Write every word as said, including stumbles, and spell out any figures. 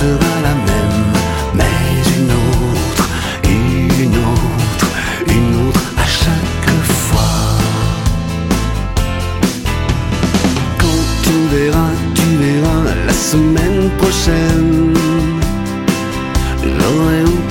sera la même, mais une autre, une autre, une autre à chaque fois. Quand tu verras, tu verras la semaine prochaine, j'aurai